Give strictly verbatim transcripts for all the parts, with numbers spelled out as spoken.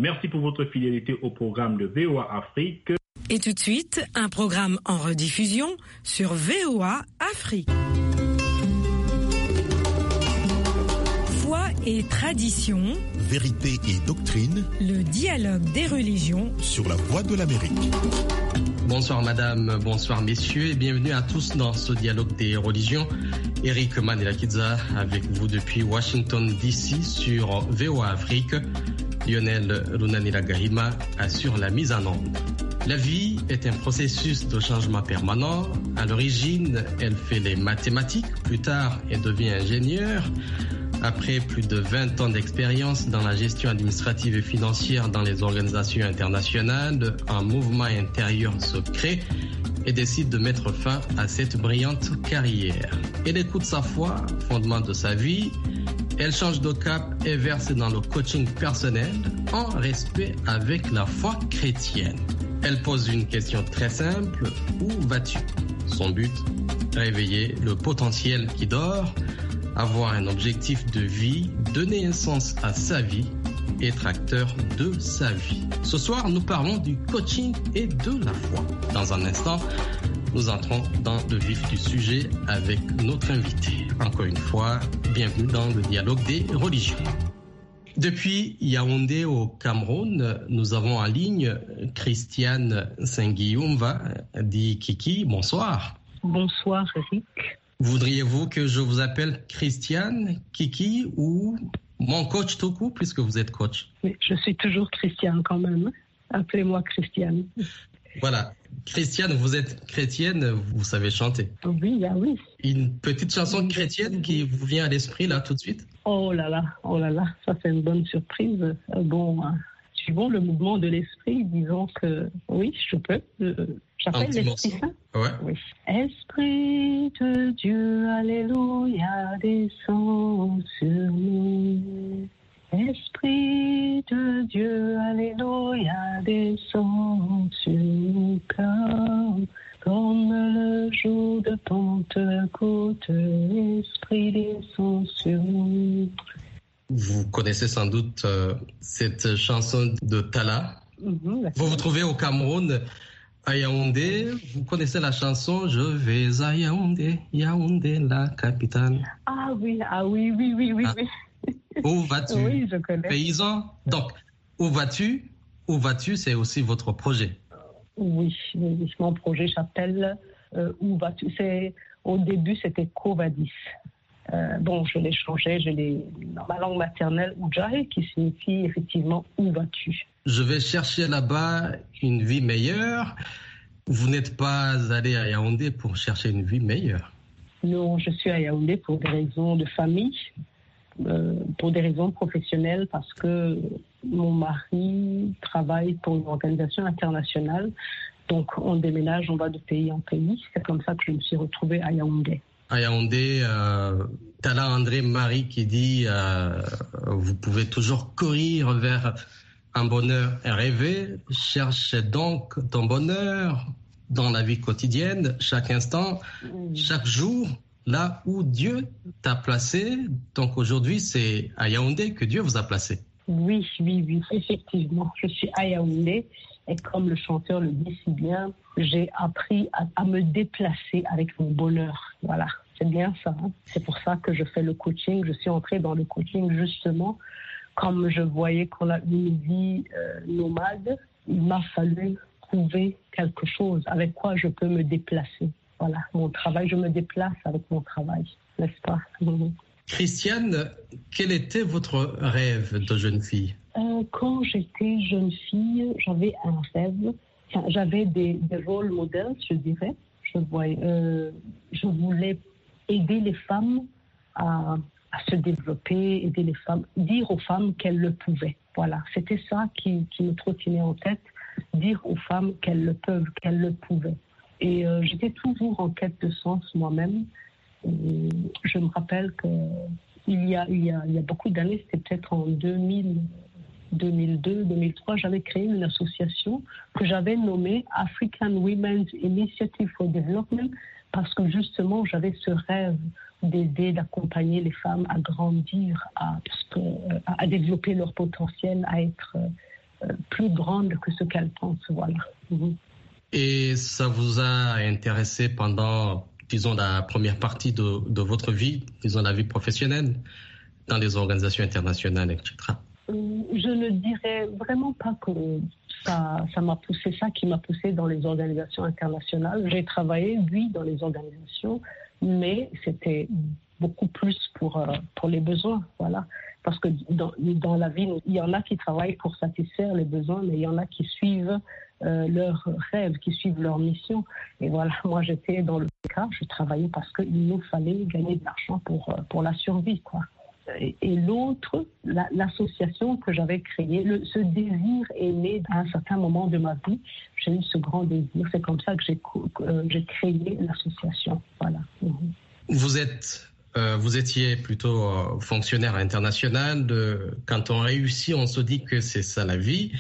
Merci pour votre fidélité au programme de V O A Afrique. Et tout de suite, un programme en rediffusion sur V O A Afrique. Foi et tradition, vérité et doctrine, le dialogue des religions sur la voie de l'Amérique. Bonsoir madame, bonsoir messieurs et bienvenue à tous dans ce dialogue des religions. Eric Manelakidza avec vous depuis Washington D C sur V O A Afrique. Lionel Runaniragahima assure la mise en onde. La vie est un processus de changement permanent. À l'origine, elle fait les mathématiques. Plus tard, elle devient ingénieure. Après plus de vingt ans d'expérience dans la gestion administrative et financière dans les organisations internationales, un mouvement intérieur se crée et décide de mettre fin à cette brillante carrière. Elle écoute sa foi, fondement de sa vie. Elle change de cap et verse dans le coaching personnel en respect avec la foi chrétienne. Elle pose une question très simple, où vas-tu? Son but, réveiller le potentiel qui dort, avoir un objectif de vie, donner un sens à sa vie, être acteur de sa vie. Ce soir, nous parlons du coaching et de la foi. Dans un instant, nous entrons dans le vif du sujet avec notre invité. Encore une fois, bienvenue dans le dialogue des religions. Depuis Yaoundé au Cameroun, nous avons en ligne Christiane Sengiumva, dit Kiki. Bonsoir. Bonsoir Eric. Voudriez-vous que je vous appelle Christiane, Kiki ou mon coach tout court, puisque vous êtes coach? Mais je suis toujours Christiane quand même. Appelez-moi Christiane. Voilà. Christiane, vous êtes chrétienne, vous savez chanter. Oui, ah oui. Une petite chanson chrétienne qui vous vient à l'esprit là tout de suite? Oh là là, oh là là, ça c'est une bonne surprise. Bon, hein, suivant le mouvement de l'esprit, disons que oui, je peux. Euh, j'appelle l'Esprit Saint. Ouais. Oui. Esprit de Dieu, alléluia, descend sur nous. Esprit de Dieu, alléluia, descend sur nous comme, comme le jour de Pentecôte, l'Esprit descend sur nous. Vous connaissez sans doute euh, cette chanson de Talla. Mm-hmm, vous vous trouvez au Cameroun, à Yaoundé. Vous connaissez la chanson « Je vais à Yaoundé, Yaoundé, la capitale ». Ah oui, ah oui, oui, oui, oui, ah. oui. Où vas-tu? Oui, je connais. Paysan. Donc, où vas-tu? Où vas-tu, c'est aussi votre projet. Oui, mon projet s'appelle euh, Où vas-tu? C'est, au début, c'était Covadis. Euh, bon, je l'ai changé, je l'ai dans ma langue maternelle, Oudjahe, qui signifie effectivement Où vas-tu? Je vais chercher là-bas une vie meilleure. Vous n'êtes pas allé à Yaoundé pour chercher une vie meilleure? Non, je suis à Yaoundé pour des raisons de famille. Euh, pour des raisons professionnelles, parce que mon mari travaille pour une organisation internationale. Donc, on déménage, on va de pays en pays. C'est comme ça que je me suis retrouvée à Yaoundé. À Yaoundé, euh, Talla André Marie qui dit euh, vous pouvez toujours courir vers un bonheur rêvé. Cherche donc ton bonheur dans la vie quotidienne, chaque instant, mmh. chaque jour. Là où Dieu t'a placé, donc aujourd'hui c'est à Yaoundé que Dieu vous a placé. Oui, oui, oui, effectivement. Je suis à Yaoundé et comme le chanteur le dit si bien, j'ai appris à, à me déplacer avec mon bonheur. Voilà, c'est bien ça. Hein? C'est pour ça que je fais le coaching. Je suis entrée dans le coaching justement comme je voyais qu'on a une vie euh, nomade. Il m'a fallu trouver quelque chose avec quoi je peux me déplacer. Voilà, mon travail, je me déplace avec mon travail, n'est-ce pas? Christiane, quel était votre rêve de jeune fille? euh, Quand j'étais jeune fille, j'avais un rêve, enfin, j'avais des, des rôles modèles, je dirais. Je, voyais, euh, je voulais aider les femmes à, à se développer, aider les femmes, dire aux femmes qu'elles le pouvaient. Voilà, c'était ça qui, qui me trottinait en tête, dire aux femmes qu'elles le peuvent, qu'elles le pouvaient. Et euh, j'étais toujours en quête de sens moi-même. Et je me rappelle qu'il y a, il y a, il y a beaucoup d'années, c'était peut-être en deux mille, deux mille deux, deux mille trois, j'avais créé une association que j'avais nommée African Women's Initiative for Development parce que justement, j'avais ce rêve d'aider, d'accompagner les femmes à grandir, à, à, à développer leur potentiel, à être euh, plus grande que ce qu'elle pense. Voilà. Mmh. Et ça vous a intéressé pendant, disons, la première partie de, de votre vie, disons, la vie professionnelle, dans les organisations internationales, et cetera? Je ne dirais vraiment pas que ça, ça m'a poussé, ça qui m'a poussé dans les organisations internationales. J'ai travaillé, oui, dans les organisations, mais c'était beaucoup plus pour, euh, pour les besoins, voilà. Parce que dans, dans la vie, il y en a qui travaillent pour satisfaire les besoins, mais il y en a qui suivent euh, leurs rêves, qui suivent leur mission. Et voilà, moi j'étais dans le cas, je travaillais parce qu'il nous fallait gagner de l'argent pour, pour la survie, quoi. Et, et l'autre, la, l'association que j'avais créée, le, ce désir est né à un certain moment de ma vie. J'ai eu ce grand désir. C'est comme ça que j'ai, euh, j'ai créé l'association. Voilà. Vous êtes, euh, vous étiez plutôt euh, fonctionnaire international. De, quand on réussit, on se dit que c'est ça la vie.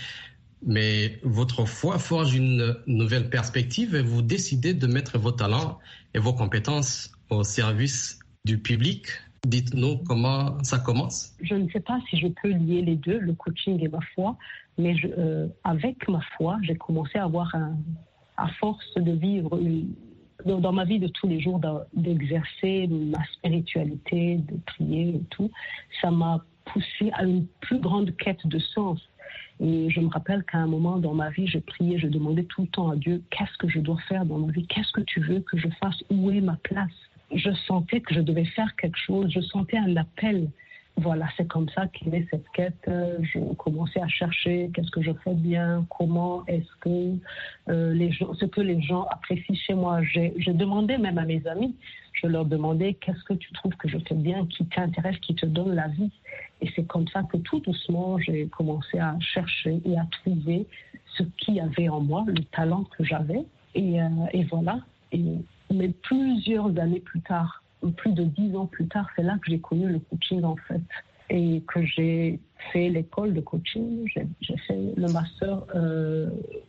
Mais votre foi forge une nouvelle perspective et vous décidez de mettre vos talents et vos compétences au service du public. Dites-nous comment ça commence. Je ne sais pas si je peux lier les deux, le coaching et ma foi, mais je, euh, avec ma foi, j'ai commencé à avoir, un, à force de vivre une, dans ma vie de tous les jours, d'exercer ma spiritualité, de prier et tout, ça m'a poussé à une plus grande quête de sens. Et je me rappelle qu'à un moment dans ma vie, je priais, je demandais tout le temps à Dieu, qu'est-ce que je dois faire dans ma vie? Qu'est-ce que tu veux que je fasse? Où est ma place? Je sentais que je devais faire quelque chose, je sentais un appel. Voilà, c'est comme ça qu'est née cette quête. Je commençais à chercher qu'est-ce que je fais bien, comment est-ce que euh, les gens, ce que les gens apprécient chez moi. J'ai, je demandais même à mes amis, je leur demandais qu'est-ce que tu trouves que je fais bien, qui t'intéresse, qui te donne la vie. Et c'est comme ça que tout doucement, j'ai commencé à chercher et à trouver ce qu'il y avait en moi, le talent que j'avais. Et, euh, et voilà. Et, mais plusieurs années plus tard, plus de dix ans plus tard, c'est là que j'ai connu le coaching en fait. Et que j'ai fait l'école de coaching, j'ai, j'ai fait le master euh,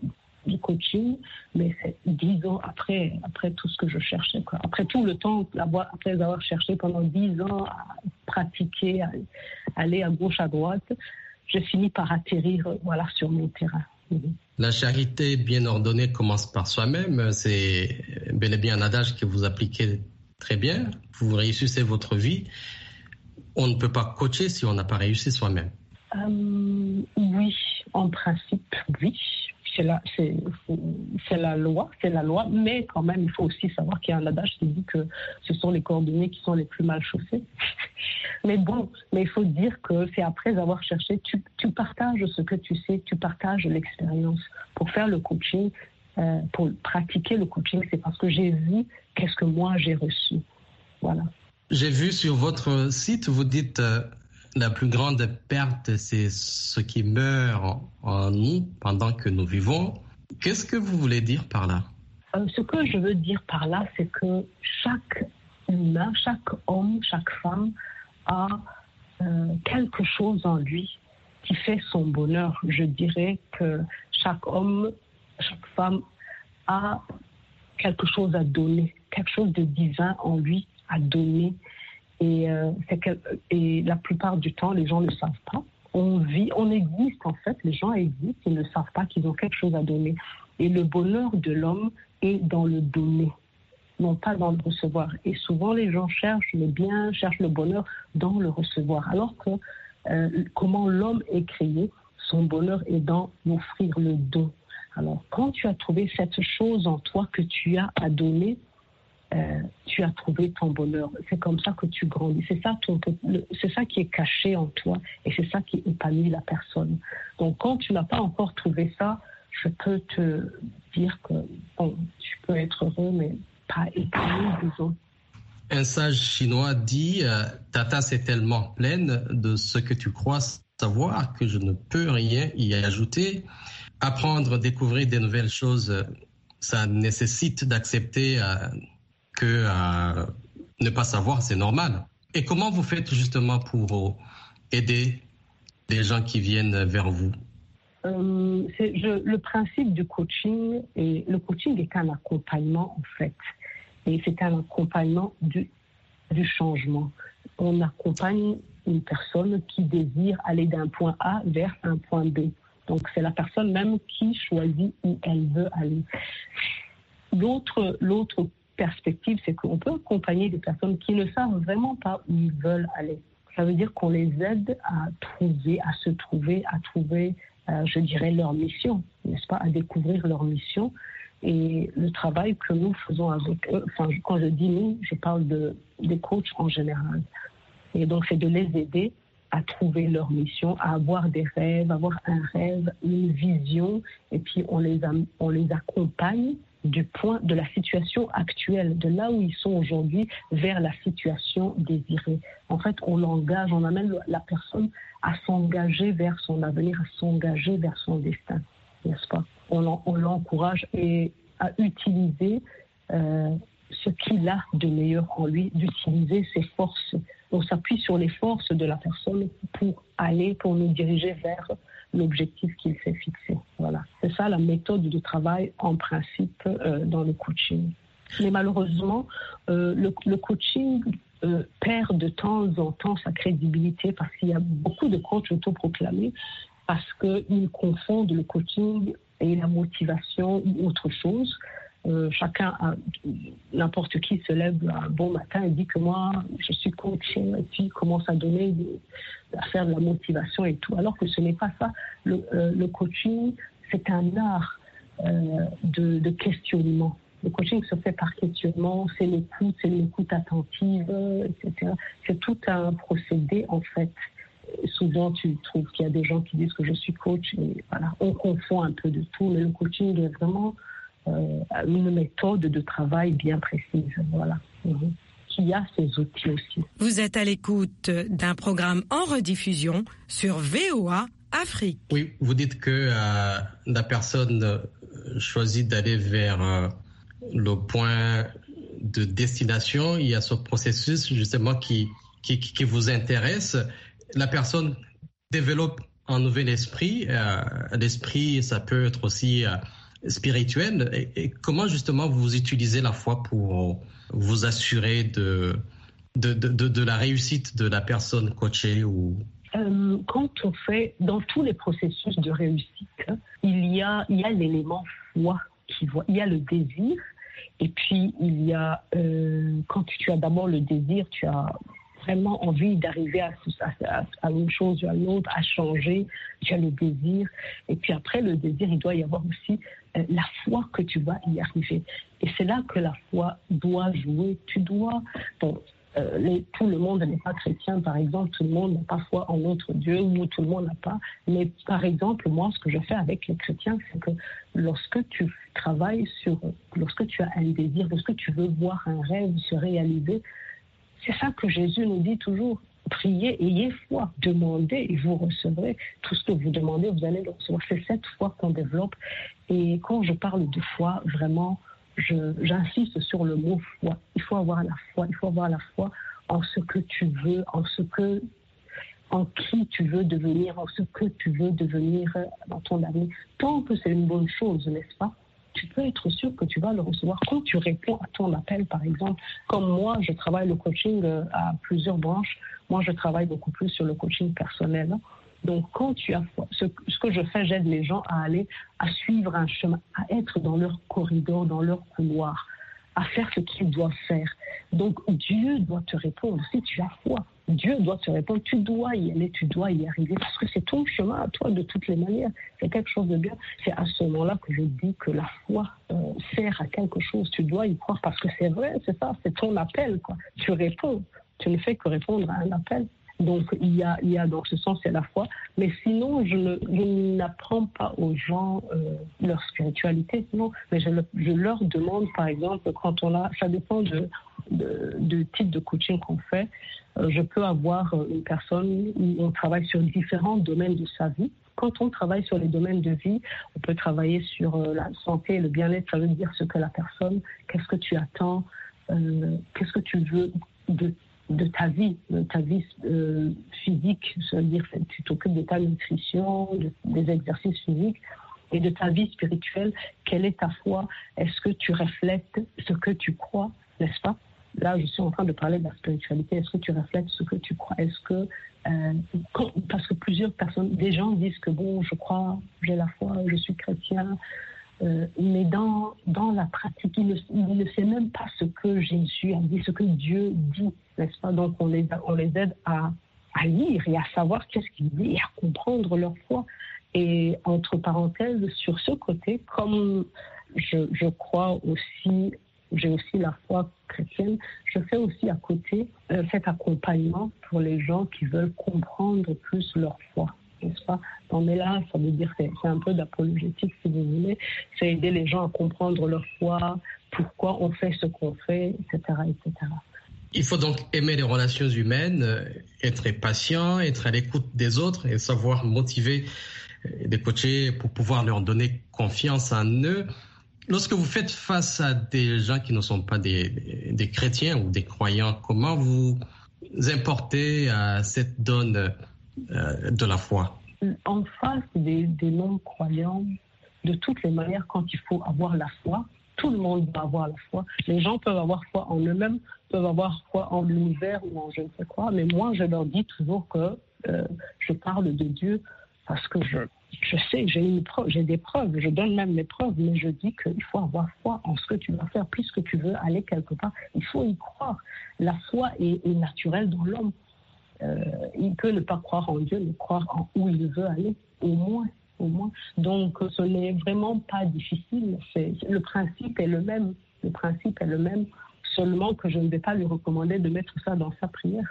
du coaching, mais c'est dix ans après, après tout ce que je cherchais, quoi. Après tout le temps, après avoir cherché pendant dix ans à pratiquer, à aller à gauche, à droite, j'ai fini par atterrir voilà, sur mon terrain. La charité bien ordonnée commence par soi-même. C'est bel et bien un adage que vous appliquez très bien. Vous réussissez votre vie. On ne peut pas coacher si on n'a pas réussi soi-même. Euh, oui, en principe, oui. C'est la, c'est, c'est, c'est la loi, c'est la loi. Mais quand même, il faut aussi savoir qu'il y a un adage qui dit que ce sont les cordonniers qui sont les plus mal chaussés. Mais bon, mais il faut dire que c'est après avoir cherché, tu, tu partages ce que tu sais, tu partages l'expérience. Pour faire le coaching, euh, pour pratiquer le coaching, c'est parce que j'ai vu qu'est-ce que moi j'ai reçu. Voilà. J'ai vu sur votre site, vous dites euh, la plus grande perte, c'est ce qui meurt en nous pendant que nous vivons. Qu'est-ce que vous voulez dire par là? euh, Ce que je veux dire par là, c'est que chaque humain, chaque homme, chaque femme a euh, quelque chose en lui qui fait son bonheur. Je dirais que chaque homme, chaque femme a quelque chose à donner, quelque chose de divin en lui à donner. Et, euh, c'est que, et la plupart du temps, les gens ne le savent pas. On vit, on existe en fait, les gens existent, ils ne savent pas qu'ils ont quelque chose à donner. Et le bonheur de l'homme est dans le donner, non pas dans le recevoir. Et souvent, les gens cherchent le bien, cherchent le bonheur dans le recevoir. Alors que euh, comment l'homme est créé, son bonheur est dans offrir le don. Alors, quand tu as trouvé cette chose en toi que tu as à donner, euh, tu as trouvé ton bonheur. C'est comme ça que tu grandis. C'est ça, ton, le, c'est ça qui est caché en toi et c'est ça qui épanouit la personne. Donc, quand tu n'as pas encore trouvé ça, je peux te dire que bon, tu peux être heureux, mais pas épanoui, disons. Un sage chinois dit euh, « Ta tasse est tellement pleine de ce que tu crois savoir que je ne peux rien y ajouter ». Apprendre, découvrir des nouvelles choses, ça nécessite d'accepter euh, que euh, ne pas savoir, c'est normal. Et comment vous faites justement pour euh, aider les gens qui viennent vers vous? euh, c'est, je, Le principe du coaching, et le coaching est un accompagnement en fait. Et c'est un accompagnement du, du changement. On accompagne une personne qui désire aller d'un point A vers un point B. Donc, c'est la personne même qui choisit où elle veut aller. L'autre, l'autre perspective, c'est qu'on peut accompagner des personnes qui ne savent vraiment pas où ils veulent aller. Ça veut dire qu'on les aide à trouver, à se trouver, à trouver, euh, je dirais, leur mission, n'est-ce pas, à découvrir leur mission. Et le travail que nous faisons avec eux, enfin, quand je dis nous, je parle de, des coachs en général. Et donc, c'est de les aider à trouver leur mission, à avoir des rêves, avoir un rêve, une vision, et puis on les, a, on les accompagne du point de la situation actuelle, de là où ils sont aujourd'hui, vers la situation désirée. En fait, on l'engage, on amène la personne à s'engager vers son avenir, à s'engager vers son destin, n'est-ce pas? On, on l'encourage et à utiliser euh, ce qu'il a de meilleur en lui, d'utiliser ses forces. On s'appuie sur les forces de la personne pour aller, pour nous diriger vers l'objectif qu'il s'est fixé. Voilà. C'est ça la méthode de travail en principe euh, dans le coaching. Mais malheureusement, euh, le, le coaching euh, perd de temps en temps sa crédibilité parce qu'il y a beaucoup de coachs autoproclamés parce qu'ils confondent le coaching et la motivation ou autre chose. Euh, chacun, a, n'importe qui se lève un bon matin et dit que moi, je suis coach et puis commence à donner, de, à faire de la motivation et tout, alors que ce n'est pas ça. Le, euh, le coaching, c'est un art euh, de, de questionnement. Le coaching se fait par questionnement, c'est l'écoute, c'est l'écoute attentive, et cetera. C'est tout un procédé en fait. Souvent, tu trouves qu'il y a des gens qui disent que je suis coach et voilà, on confond un peu de tout, mais le coaching est vraiment Euh, une méthode de travail bien précise, voilà, mmh. qui a ses outils aussi. Vous êtes à l'écoute d'un programme en rediffusion sur V O A Afrique. Oui, vous dites que euh, la personne choisit d'aller vers euh, le point de destination. Il y a ce processus justement qui, qui, qui vous intéresse. La personne développe un nouvel esprit. Euh, l'esprit, ça peut être aussi... Euh, spirituelle. Et, et comment justement vous utilisez la foi pour vous assurer de, de, de, de, de la réussite de la personne coachée ou... euh, Quand on fait, dans tous les processus de réussite, il y a, il y a l'élément foi qui voit, il y a le désir et puis il y a, euh, quand tu as d'abord le désir, tu as vraiment envie d'arriver à, à, à une chose ou à l'autre, à changer, tu as le désir. Et puis après, le désir, il doit y avoir aussi euh, la foi que tu vas y arriver. Et c'est là que la foi doit jouer. Tu dois... Bon, euh, les, tout le monde n'est pas chrétien, par exemple. Tout le monde n'a pas foi en notre Dieu ou tout le monde n'a pas. Mais par exemple, moi, ce que je fais avec les chrétiens, c'est que lorsque tu travailles sur... Lorsque tu as un désir, lorsque tu veux voir un rêve se réaliser, c'est ça que Jésus nous dit toujours. Priez, ayez foi, demandez et vous recevrez. Tout ce que vous demandez, vous allez le recevoir. C'est cette foi qu'on développe. Et quand je parle de foi, vraiment, je, j'insiste sur le mot foi. Il faut avoir la foi. Il faut avoir la foi en ce que tu veux, en ce que, en qui tu veux devenir, en ce que tu veux devenir dans ton avenir. Tant que c'est une bonne chose, n'est-ce pas? Tu peux être sûr que tu vas le recevoir quand tu réponds à ton appel, par exemple. Comme moi, je travaille le coaching à plusieurs branches. Moi, je travaille beaucoup plus sur le coaching personnel. Donc, quand tu as ce, ce que je fais, j'aide les gens à aller, à suivre un chemin, à être dans leur corridor, dans leur couloir, à faire ce qu'ils doivent faire. Donc, Dieu doit te répondre. Si tu as foi, Dieu doit te répondre. Tu dois y aller, tu dois y arriver parce que c'est ton chemin à toi de toutes les manières. C'est quelque chose de bien. C'est à ce moment-là que je dis que la foi euh, sert à quelque chose. Tu dois y croire parce que c'est vrai, c'est ça, c'est ton appel, quoi. Tu réponds. Tu ne fais que répondre à un appel. Donc, il y a, il y a dans ce sens, c'est la foi. Mais sinon, je, ne, je n'apprends pas aux gens euh, leur spiritualité, non. Mais je, le, je leur demande, par exemple, quand on a... Ça dépend de, de, de type de coaching qu'on fait. Euh, je peux avoir une personne où on travaille sur différents domaines de sa vie. Quand on travaille sur les domaines de vie, on peut travailler sur euh, la santé et le bien-être. Ça veut dire ce que la personne, qu'est-ce que tu attends, euh, qu'est-ce que tu veux de de ta vie, de ta vie euh, physique, c'est-à-dire que tu t'occupes de ta nutrition, de, des exercices physiques, et de ta vie spirituelle, quelle est ta foi? Est-ce que tu reflètes ce que tu crois, n'est-ce pas? là, je suis en train de parler de la spiritualité. Est-ce que tu reflètes ce que tu crois? Est-ce que, euh, quand, parce que plusieurs personnes, des gens disent que bon, je crois, j'ai la foi, je suis chrétien, euh, mais dans, dans la pratique, ils ne, ils ne savent même pas ce que Jésus a dit, ce que Dieu dit, n'est-ce pas? Donc, on les, on les aide à, à lire et à savoir qu'est-ce qu'il dit et à comprendre leur foi. Et entre parenthèses, sur ce côté, comme je, je crois aussi, j'ai aussi la foi chrétienne, je fais aussi à côté euh, cet accompagnement pour les gens qui veulent comprendre plus leur foi, n'est-ce pas? Non, mais là, ça veut dire que c'est un peu d'apologétique, si vous voulez. C'est aider les gens à comprendre leur foi, pourquoi on fait ce qu'on fait, et cetera, et cetera. Il faut donc aimer les relations humaines, être patient, être à l'écoute des autres et savoir motiver des coachés pour pouvoir leur donner confiance en eux. Lorsque vous faites face à des gens qui ne sont pas des, des, des chrétiens ou des croyants, comment vous importez à cette donne euh, de la foi? En face des, des non-croyants, de toutes les manières, quand il faut avoir la foi, tout le monde doit avoir la foi. Les gens peuvent avoir foi en eux-mêmes, peuvent avoir foi en l'univers ou en je ne sais quoi, mais moi, je leur dis toujours que euh, je parle de Dieu parce que je, je sais, j'ai, une preuve, j'ai des preuves, je donne même les preuves, mais je dis qu'il faut avoir foi en ce que tu vas faire, puisque tu veux aller quelque part, il faut y croire. La foi est, est naturelle dans l'homme. Euh, il peut ne pas croire en Dieu, mais croire en où il veut aller, au moins. Au moins. Donc, ce n'est vraiment pas difficile. C'est, le principe est le même. Le principe est le même, seulement que je ne vais pas lui recommander de mettre ça dans sa prière.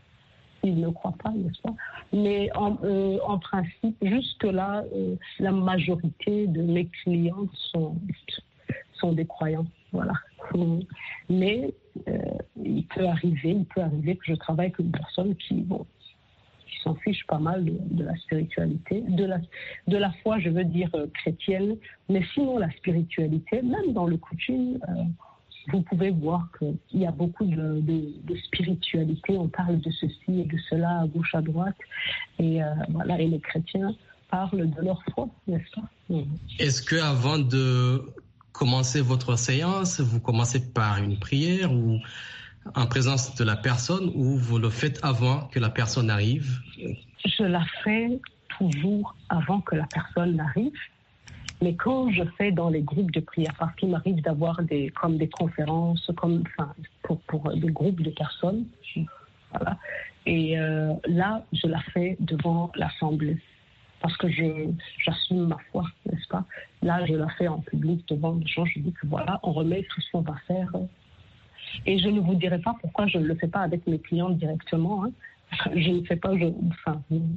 Il ne croit pas, n'est-ce pas? Mais en, euh, en principe, jusque-là, euh, la majorité de mes clients sont, sont des croyants. Voilà. Mais euh, il peut arriver, il peut arriver que je travaille avec une personne qui, bon, qui s'en fiche pas mal de, de la spiritualité, de la, de la foi, je veux dire euh, chrétienne, mais sinon la spiritualité, même dans le coaching, euh, vous pouvez voir qu'il y a beaucoup de, de, de spiritualité. On parle de ceci et de cela à gauche, à droite. Et, euh, voilà, et les chrétiens parlent de leur foi, n'est-ce pas? Mmh. Est-ce qu'avant de commencer votre séance, vous commencez par une prière ou en présence de la personne, ou vous le faites avant que la personne arrive? Je la fais toujours avant que la personne n'arrive. Mais quand je fais dans les groupes de prière, parce qu'il m'arrive d'avoir des, comme des conférences, comme, enfin, pour, pour des groupes de personnes, voilà. Et euh, là, je la fais devant l'assemblée, parce que je, j'assume ma foi, n'est-ce pas? Là, je la fais en public devant les gens, je dis que voilà, on remet tout ce qu'on va faire. Et je ne vous dirai pas pourquoi je ne le fais pas avec mes clients directement. Hein. Je ne fais pas, je, enfin...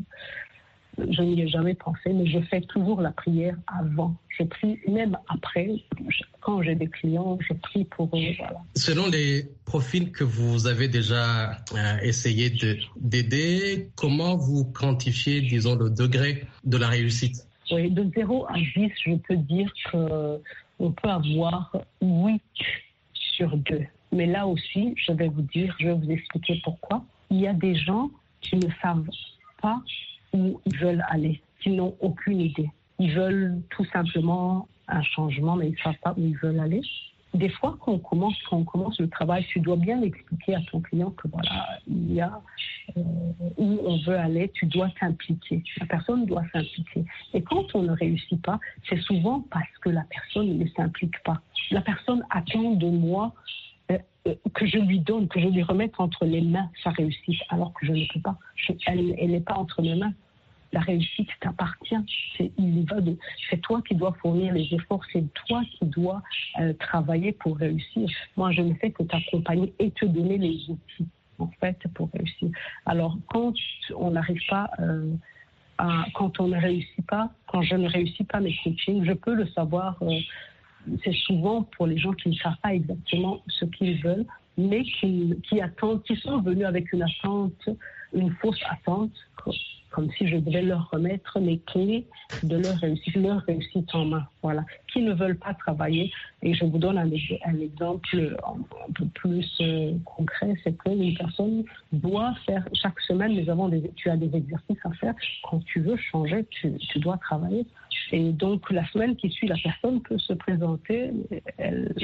Je n'y ai jamais pensé, mais je fais toujours la prière avant. Je prie même après. Quand j'ai des clients, je prie pour eux. Voilà. Selon les profils que vous avez déjà euh, essayé de, d'aider, comment vous quantifiez, disons, le degré de la réussite? Oui, de zéro à dix, je peux dire qu'on peut avoir huit sur deux. Mais là aussi, je vais vous dire, je vais vous expliquer pourquoi. Il y a des gens qui ne savent pas où ils veulent aller, qui n'ont aucune idée. Ils veulent tout simplement un changement, mais ils ne savent pas où ils veulent aller. Des fois, quand on commence, quand on commence le travail, tu dois bien expliquer à ton client que voilà, il y a euh, où on veut aller, tu dois t'impliquer. La personne doit s'impliquer. Et quand on ne réussit pas, c'est souvent parce que la personne ne s'implique pas. La personne attend de moi euh, euh, que je lui donne, que je lui remette entre les mains sa réussite, alors que je ne peux pas. Je, elle n'est pas entre mes mains. La réussite t'appartient. C'est, il y va de, c'est toi qui dois fournir les efforts, c'est toi qui dois euh, travailler pour réussir. Moi, je ne fais que t'accompagner et te donner les outils, en fait, pour réussir. Alors, quand on n'arrive pas, euh, à, quand on ne réussit pas, quand je ne réussis pas mes coachings, je peux le savoir. Euh, c'est souvent pour les gens qui ne savent pas exactement ce qu'ils veulent, mais qui, qui attendent, qui sont venus avec une attente, une fausse attente, comme si je devais leur remettre les clés de leur réussite, leur réussite en main, voilà, qui ne veulent pas travailler. Et je vous donne un, un exemple un, un peu plus euh, concret, c'est qu'une personne doit faire, chaque semaine, nous avons des, tu as des exercices à faire. Quand tu veux changer, tu, tu dois travailler. Et donc, la semaine qui suit, la personne peut se présenter, elle,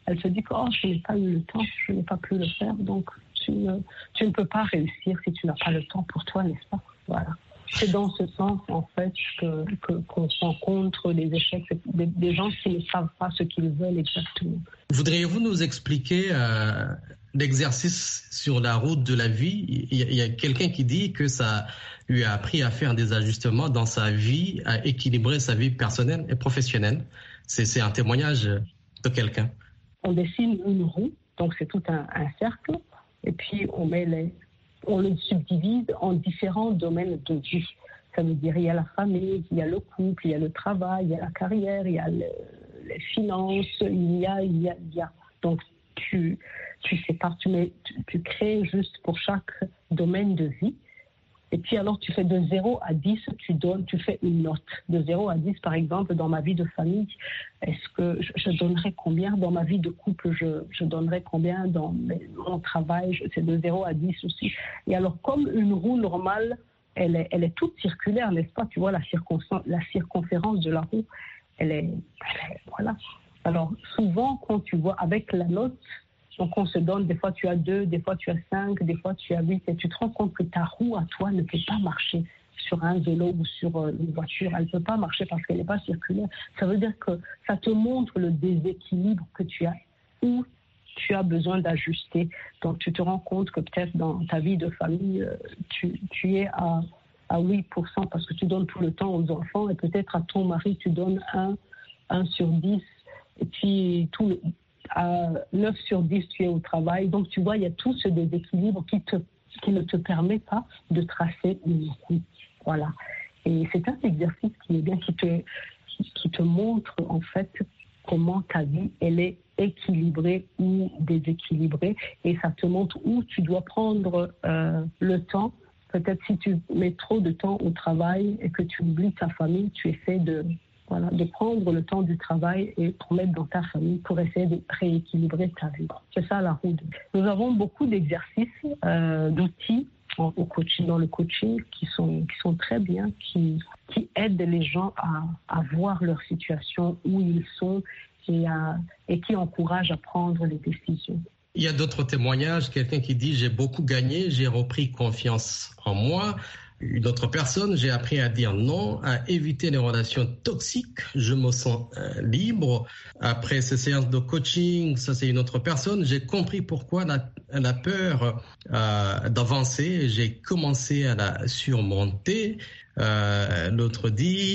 elle se dit que oh, je n'ai pas eu le temps, je n'ai pas pu le faire, donc tu ne, tu ne peux pas réussir si tu n'as pas le temps pour toi, n'est-ce pas? Voilà. C'est dans ce sens, en fait, que, que, qu'on rencontre des échecs, des, des gens qui ne savent pas ce qu'ils veulent exactement. Voudriez-vous nous expliquer euh, l'exercice sur la route de la vie? Il y a, il y a quelqu'un qui dit que ça lui a appris à faire des ajustements dans sa vie, à équilibrer sa vie personnelle et professionnelle. C'est, c'est un témoignage de quelqu'un. On dessine une roue, donc c'est tout un, un cercle, et puis on met les... on le subdivise en différents domaines de vie. Ça veut dire il y a la famille, il y a le couple, il y a le travail, il y a la carrière, il y a le, les finances, il y a, il y a, il y a. Donc tu, tu sépares, tu, mets, tu, tu crées juste pour chaque domaine de vie. Et puis alors tu fais de zéro à dix, tu donnes, tu fais une note. De zéro à dix, par exemple, dans ma vie de famille, est-ce que je, je donnerais combien? Dans ma vie de couple, je, je donnerais combien? Dans mes, mon travail, je, c'est de zéro à dix aussi. Et alors, comme une roue normale, elle est, elle est toute circulaire, n'est-ce pas? Tu vois, la, la circonférence de la roue, elle est, elle est... Voilà. Alors, souvent, quand tu vois avec la note, donc on se donne, des fois tu as deux, des fois tu as cinq, des fois tu as huit, et tu te rends compte que ta roue à toi ne peut pas marcher sur un vélo ou sur une voiture. Elle ne peut pas marcher parce qu'elle n'est pas circulaire. Ça veut dire que ça te montre le déséquilibre que tu as, où tu as besoin d'ajuster. Donc tu te rends compte que peut-être dans ta vie de famille, tu, tu es à, à huit pour cent parce que tu donnes tout le temps aux enfants, et peut-être à ton mari tu donnes un, un sur dix, et puis tout le... à neuf sur dix, tu es au travail. Donc, tu vois, il y a tout ce déséquilibre qui, te, qui ne te permet pas de tracer une roue. Voilà. Et c'est un exercice qui est bien, qui te, qui te montre, en fait, comment ta vie, elle est équilibrée ou déséquilibrée. Et ça te montre où tu dois prendre euh, le temps. Peut-être si tu mets trop de temps au travail et que tu oublies ta famille, tu essaies de... Voilà, de prendre le temps du travail et pour mettre dans ta famille, pour essayer de rééquilibrer ta vie. C'est ça la roue. Nous avons beaucoup d'exercices, euh, d'outils au, au coaching, dans le coaching qui sont, qui sont très bien, qui, qui aident les gens à, à voir leur situation, où ils sont, et, à, et qui encouragent à prendre les décisions. Il y a d'autres témoignages, quelqu'un qui dit « j'ai beaucoup gagné, j'ai repris confiance en moi ». Une autre personne, j'ai appris à dire non, à éviter les relations toxiques, je me sens euh, libre. Après ces séances de coaching, ça c'est une autre personne, j'ai compris pourquoi la, la peur euh, d'avancer, j'ai commencé à la surmonter. Euh, l'autre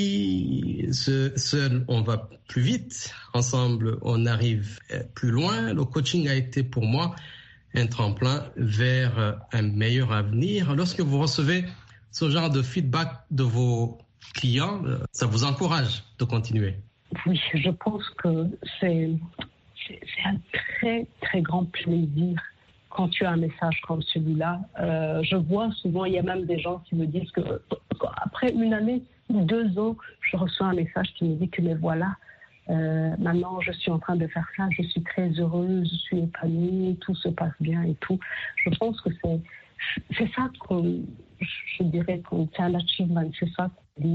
dit, ce, seul on va plus vite, ensemble on arrive plus loin. Le coaching a été pour moi un tremplin vers un meilleur avenir. Lorsque vous recevez ce genre de feedback de vos clients, ça vous encourage de continuer? Oui, je pense que c'est, c'est, c'est un très, très grand plaisir quand tu as un message comme celui-là. Euh, je vois souvent, il y a même des gens qui me disent que après une année ou deux ans, je reçois un message qui me dit que mais voilà, euh, maintenant je suis en train de faire ça, je suis très heureuse, je suis épanouie, tout se passe bien et tout. Je pense que c'est, c'est ça qu'on... je dirais que c'est un achievement, c'est ça.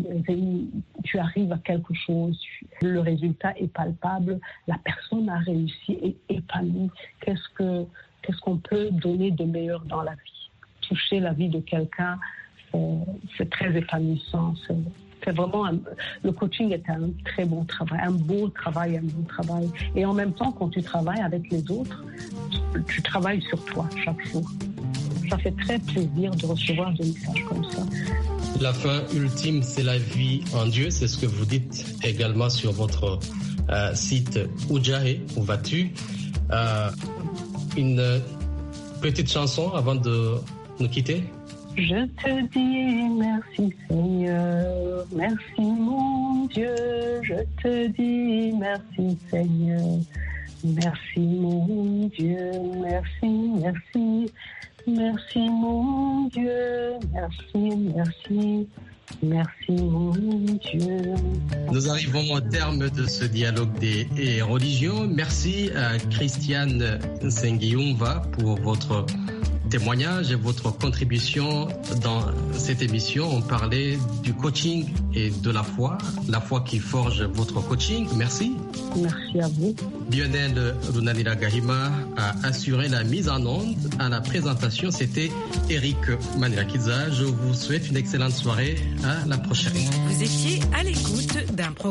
Tu arrives à quelque chose, le résultat est palpable, la personne a réussi et épanouie. Qu'est-ce que, qu'est-ce qu'on peut donner de meilleur dans la vie? Toucher la vie de quelqu'un, c'est, c'est très épanouissant. C'est, c'est vraiment un, le coaching est un très bon travail, un beau travail, un bon travail. Et en même temps, quand tu travailles avec les autres, tu, tu travailles sur toi chaque jour. Ça fait très plaisir de recevoir des messages comme ça. La fin ultime, c'est la vie en Dieu. C'est ce que vous dites également sur votre euh, site Oujahe, où vas-tu. Euh, une petite chanson avant de nous quitter. Je te dis merci Seigneur, merci mon Dieu. Je te dis merci Seigneur, merci mon Dieu, merci, merci. Merci mon Dieu, merci, merci, merci mon Dieu. Nous arrivons au terme de ce dialogue des religions. Merci à Christiane Sengiumva pour votre témoignage et votre contribution dans cette émission. On parlait du coaching et de la foi, la foi qui forge votre coaching. Merci. Merci à vous. Lionel Runanira Gahima a assuré la mise en onde. À la présentation, c'était Eric Manirakiza. Je vous souhaite une excellente soirée. À la prochaine. Vous étiez à l'écoute d'un programme